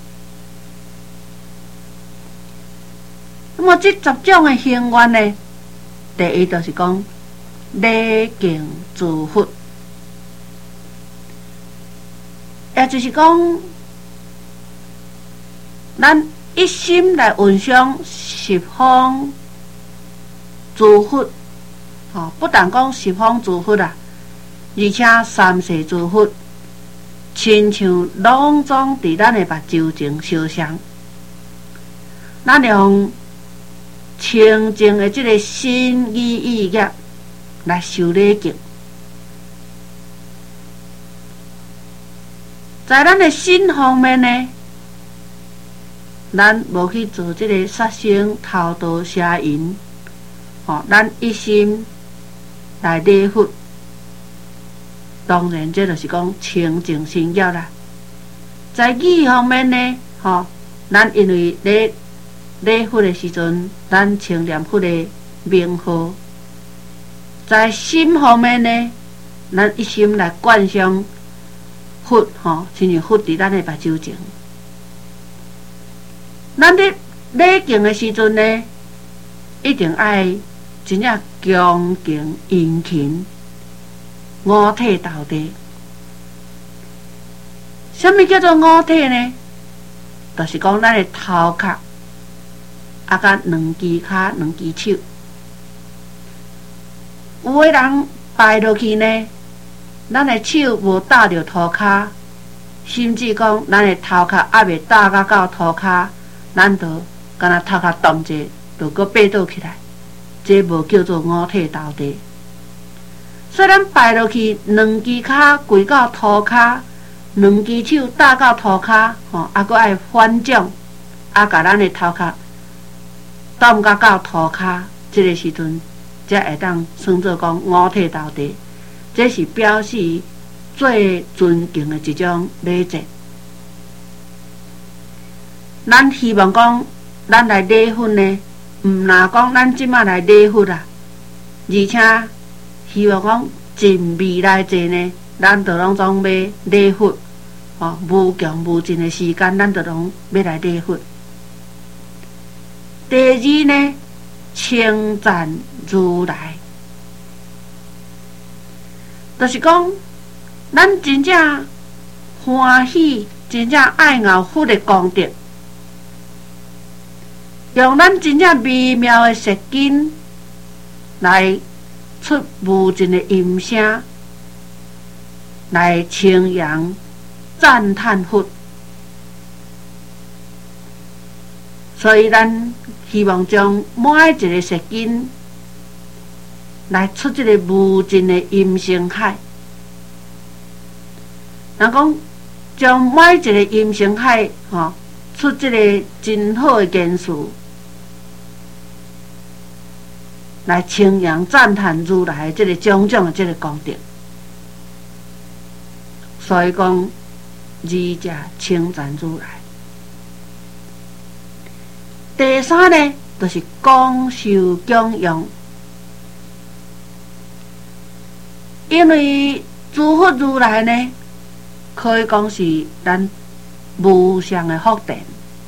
那么这10种的行愿呢，第一就是讲礼敬诸佛。也就是讲，咱一心来运上十方诸佛，不但讲十方诸佛啊，而且三世诸佛，亲像拢总伫咱的目睭前烧香。咱用清净的这个心意意业来修礼敬。在咱的心方面呢，咱无去做这个杀生、偷盗、邪淫，咱一心来礼佛。当然，这就是讲清净心业啦。在语方面呢，咱因为礼佛的时阵，咱称念佛的名号。在心方面呢，咱一心来观想佛，亲像佛伫咱的目睭前。咱伫礼敬的时阵呢，一定爱真正恭敬殷勤，五体投地。什么叫做五体呢？就是讲咱的头壳，甲两支骹、两支手。有的人拜落去呢，咱的手无搭着涂骹，甚至讲咱的头壳还未搭到涂骹，咱就敢若头壳动者，就搁爬倒起来，这无叫做五体投地。所以咱拜落去，两支骹跪到涂骹，两支手搭到涂骹，搁爱反掌，甲咱的头壳动到涂骹，这个时阵才会当算作讲五体投地。这是表示最尊敬的一种礼节。咱希望讲，咱来礼佛呢，毋若讲咱即马来礼佛啦，而且希望讲近未来者呢， 咱就拢总要礼佛，无穷无尽的时间，咱就拢要来礼佛。第二呢，称赞如来，就是讲，咱真正欢喜，真正爱熬佛的功德，用咱真正微妙的舌根来出无尽的音声，来称扬赞叹佛。所以咱希望将每一个舌根来出这个无尽的音声海。人讲将每一个音声海，出这个真好的言辞，来称扬赞叹如来这个种种的这个功德。所以讲，二者称赞如来。第三呢，就是广受供养，因为诸佛如来呢，可以讲是咱无上的福田。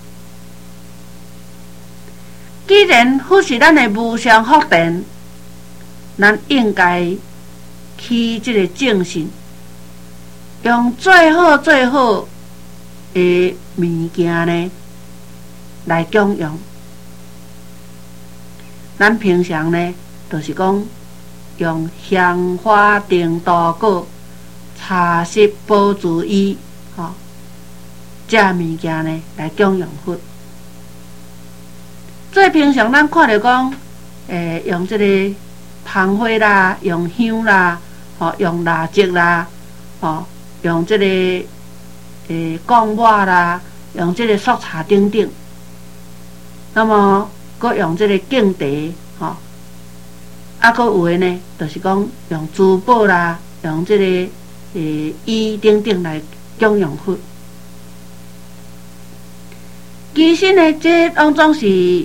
既然佛是咱的无上福田，咱应该起这个正心，用最好最好的物件呢来供养。咱平常呢，就是讲用香花灯刀果、茶色宝珠衣，这物件呢来供养佛。最平常咱看到讲，用这个香花啦，用香啦，用蜡烛啦，用这个供碗啦，用这个素茶等等。那么，佮用这个敬茶，佮有的呢，就是讲用珠宝啦，用这个衣等等来供养佛。其实呢，这当中是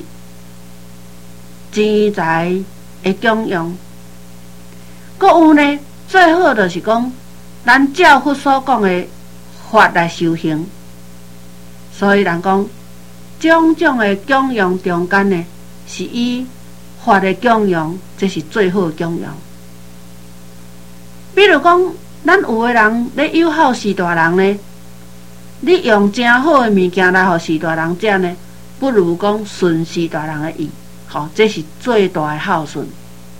钱财的供养。佮有呢，最好就是讲，咱照佛所讲的法来修行。所以人讲，种种的供养中间呢，是以法的供养，这是最好的供养。比如讲，咱有的人咧友好士大人呢，你用真好的物件来互士大人食呢，不如讲顺士大人的意，这是最大的孝顺。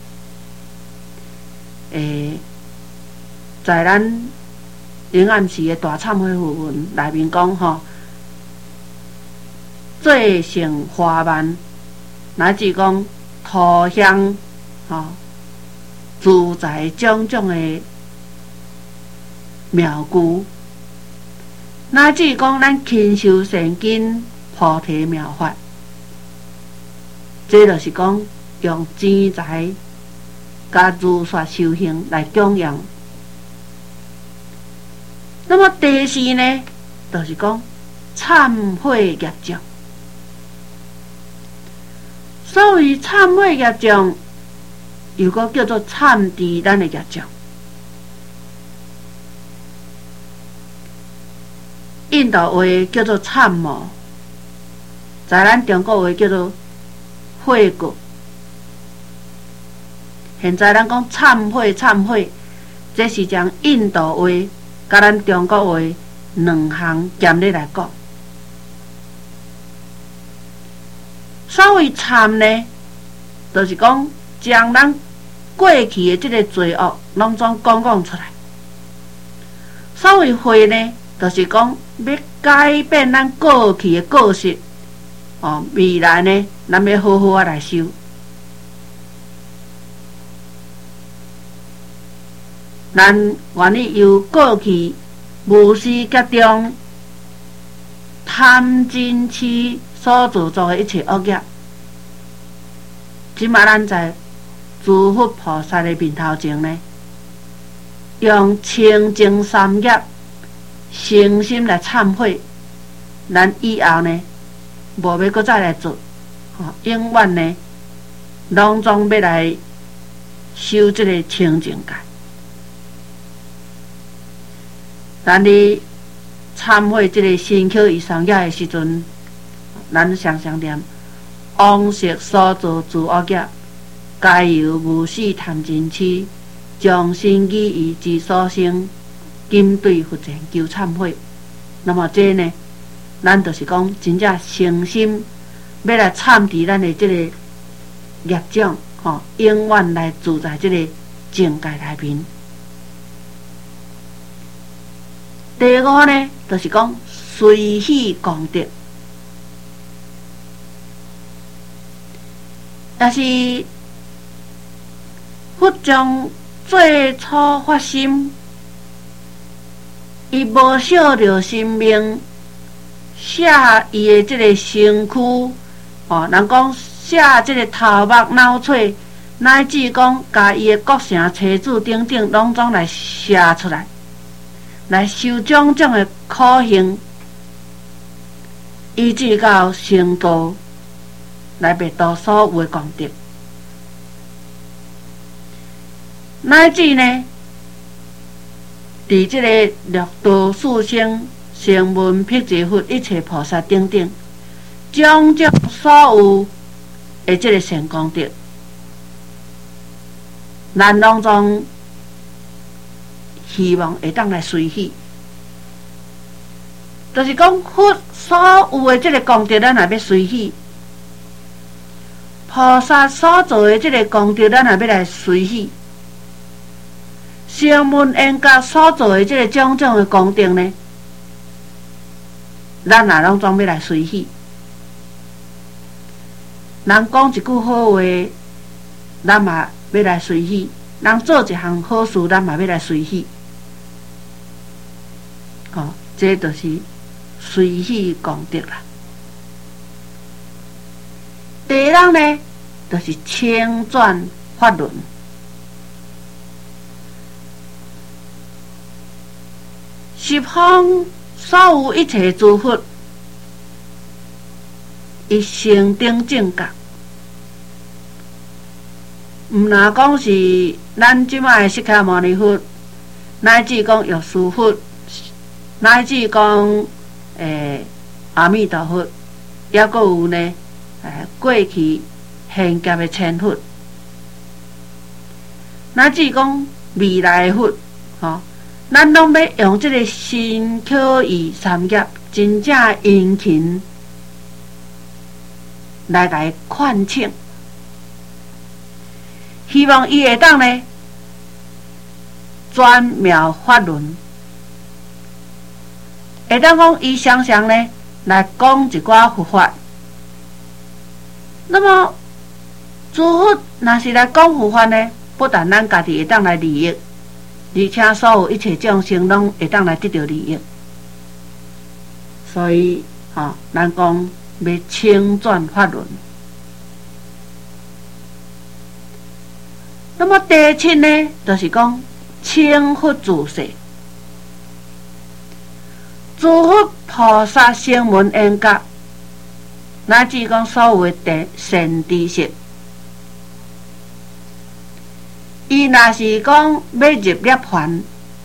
在咱永安市的大忏悔符文内面讲，最胜花蔓，乃至讲涂香，自在种种的妙句，乃至讲咱勤修善根菩提妙法，这就是讲用钱财甲如法修行来供养。那么第四呢，就是讲忏悔业障。所谓忏悔业障，又个叫做忏除咱的业障。印度话叫做忏魔，在咱中国话叫做悔过。现在咱讲忏悔，忏悔，这是将印度话甲咱中国话两项兼咧来讲。所谓忏呢，就是讲将咱过去的这个罪恶拢总讲出来。所谓悔呢，就是讲要改变咱过去的过失，未来呢，咱要好好来修。咱愿意由过去无始劫中贪嗔痴所造作的一切恶业，即马咱在诸佛菩萨的面头前呢，用清净三业诚心来忏悔，咱以后呢，无要搁再来做，永远呢，拢总要来修这个清净戒。 咱咧参会即个新口伊三业的时阵，咱常常念王室所造诸恶业，皆由无始贪嗔痴，将身语意之所生，今对佛前求忏悔。那么这呢，咱就是讲真正诚心要来忏除咱的即个业障，永远来住在即个境界内面。第五呢，就是讲随喜功德，也是佛将最初发心，伊无惜着生命，写伊的即个身躯，人讲写即个头目脑髓，乃至讲甲伊的国城妻子等等，拢总来写出来，来受种种的苦刑，以至到成道，来灭度所有的功德，乃至呢，伫即个六道四生、声闻、辟支佛、一切菩萨等等，种种所有的即个善功德，咱拢总希望会当来随喜，就是讲佛所有的即个功德，咱也要随喜；菩萨所做的即个功德，咱也要来随喜；声闻缘觉所做的即个种种的功德呢，咱也拢总要来随喜。人讲一句好话，咱嘛要来随喜；人做一项好事，咱嘛要来随喜。这就是随喜功德啦。第二呢，就是清转法轮。十方所有一切诸佛，伊成等正觉，毋若讲是咱即摆的释迦牟尼佛，乃至讲药师佛，乃至讲阿弥陀佛，也阁有呢过去现劫的千佛，乃至讲未来的佛，咱拢要用这个身口意三业真正殷勤来劝请，希望伊会当呢转妙法轮，会当讲伊常常呢来讲一寡佛法。那么诸佛若是来讲佛法呢，不但咱家己会当来利益，而且所有一切众生拢会当来得到利益。所以咱讲要清转法轮。那么第七呢，就是讲清佛自世，诸佛菩萨声闻缘觉，乃至讲所有的善知识，伊若是讲要入涅槃，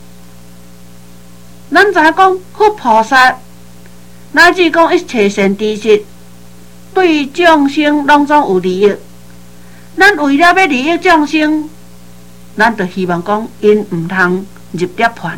咱知影讲佛菩萨，乃至讲一切善知识，对众生拢总有利益。咱为了要利益众生，咱就希望讲因毋通入涅槃。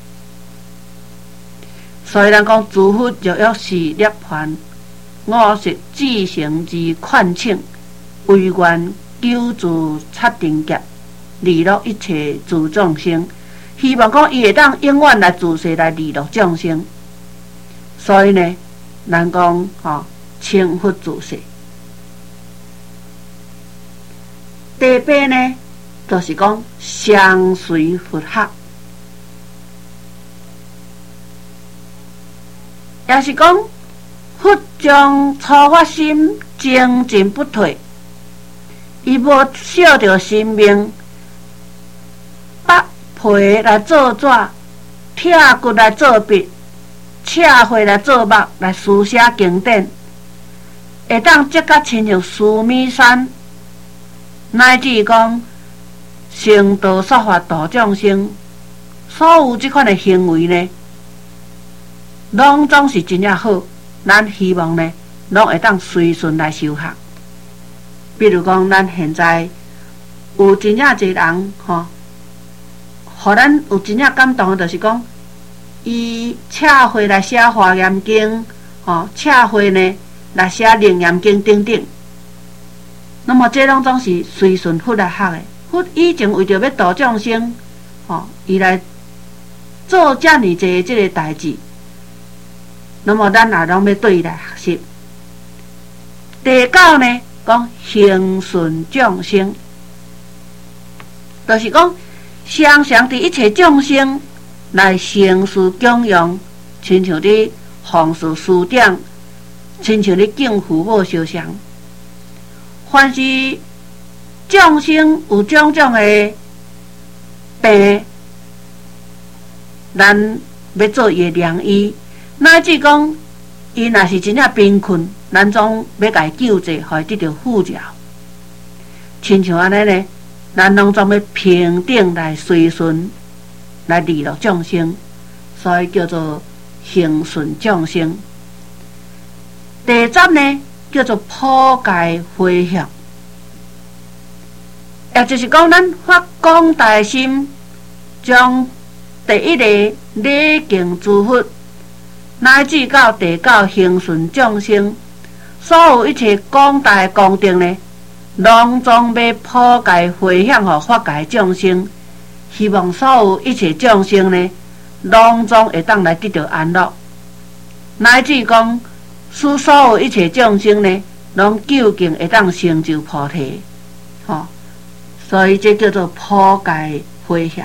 所以咱讲诸佛若欲是涅槃，我是至诚之劝请，唯愿救助刹定劫，利乐一切诸众生。希望讲伊会当永远来自世来利乐众生。所以呢，咱讲清佛自世。第八呢，就是讲相随佛学，也是讲佛将初发心精进不退，伊无惜着生命，拔皮来做纸，拆骨来做笔，赤血来做墨，来书写经典，会当即甲亲像须弥山，乃至讲成道说法度众生，所有即款的行为呢， 拢总是真正好。咱希望呢，拢会当随顺来修学。比如讲，咱现在有真正侪人吼，互咱有真正感动的，就是讲，伊册会来写《华严经》，吼，册会呢来写《楞严经》等等。那么这拢总是随顺佛来学的。佛以前为着要度众生，吼，伊来做遮尔济的这个代志。那么咱也拢要对伊来学习。第九呢，讲行顺众生，就是讲常常伫一切众生来行事供养，亲像你奉事师长，亲像你敬父母烧香。凡是众生有种种的病，咱要做伊的良医。乃至讲，伊若是真正贫困，咱总要甲伊救济，互伊得到富饶。亲像安尼呢，咱拢总要平等来随顺，来利乐众生，所以叫做行顺众生。第十呢，叫做普界回向，也就是讲，咱发广大心，将第一个礼敬诸佛。乃至到第九行顺众生，所有一切广大功德呢，拢总要普界回向予法界众生，希望所有一切众生呢，拢总会当来得到安乐，乃至讲使所有一切众生呢，拢究竟会当成就菩提，吼，所以这叫做普界回向。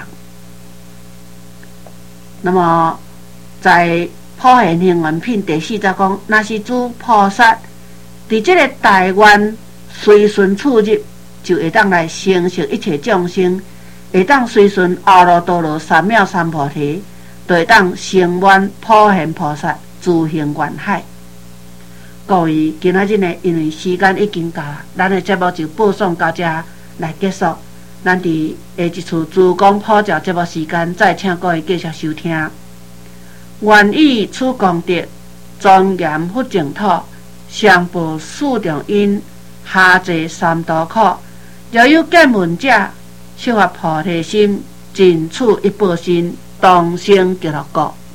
那么在普贤行愿品第40讲，若是诸菩萨伫这个大愿随顺处入，就会当来成就一切众生，会当随顺阿耨多罗三藐三菩提，就会当成愿普贤菩萨自行愿海。各位，今仔日呢，因为时间已经到，咱的节目就播送到这来结束。咱伫下一次自讲普教节目时间，再请各位继续收听。愿以此功德，庄严佛净土，上报四重因，下济三途苦。若有见闻者，修发菩提心，尽此一报身，当生极乐国。